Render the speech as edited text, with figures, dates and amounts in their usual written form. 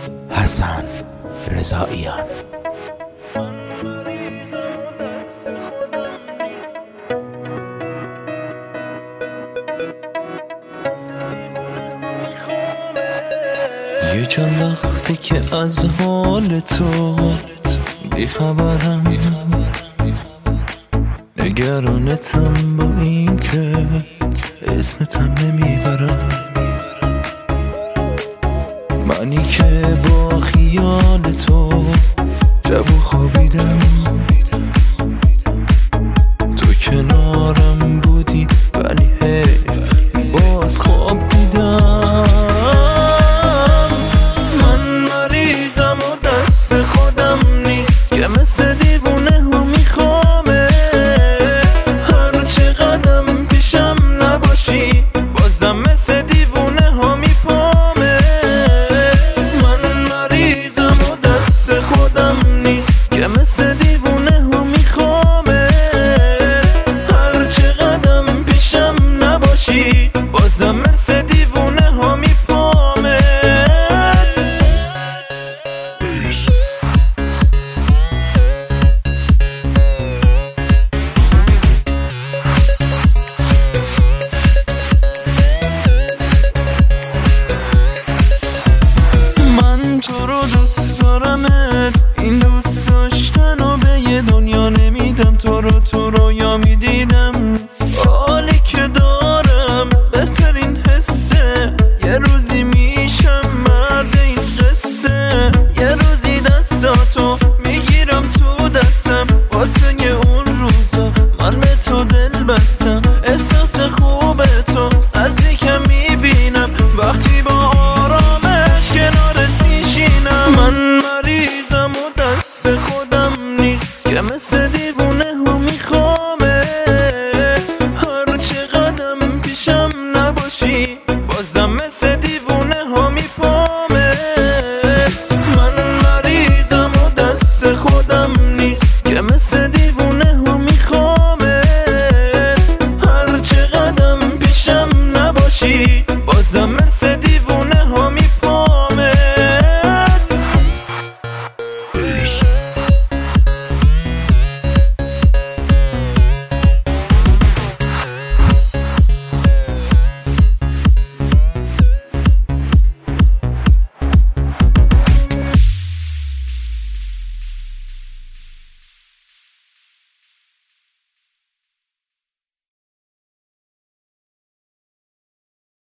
حسن رضاییان. یه چند وقته که از حال تو بیخبرم، نگرانتم با این که اسمتم نمیبرم. منی که با خیال تو شب و خوابیدم، تو کنارم بودی ولی حیف باز خواب دیدم. من مریضم و دست خودم نیست که مثل دیوونه ها میخوامه، هر چقدرم پیشم نباشی بازم مثل دیوونه ها میپامت. من مریضم و دست خودم نیست که مثل دیوونه ها میخوامه، هر چقدرم پیشم نباشی بازم مثل دیوونه ها میپامت. من تو رو دوست دارمت، این دوست داشتن رو به یه دنیا نمیدم. تو رو یا میدیدم، حالی که دارم بهترین حسه. یه روزی میشم مرد این قصه، یه روزی دستاتو میگیرم تو دستم، واسه اون روزا من به تو دل بستم. احساس خوبه تو نزدیکم میبینم، وقتی با آرامش کنارت میشینم. من مریضم و دست خودم نیست که مثل دیوونه ها میخوامه، هر چقدرم پیشم نباشی بازم مثل دیوونه ها میپامت. من مریضم و دست خودم نیست که مثل دیوونه ها میخوامه، هر چقدرم پیشم نباشی بازم مثل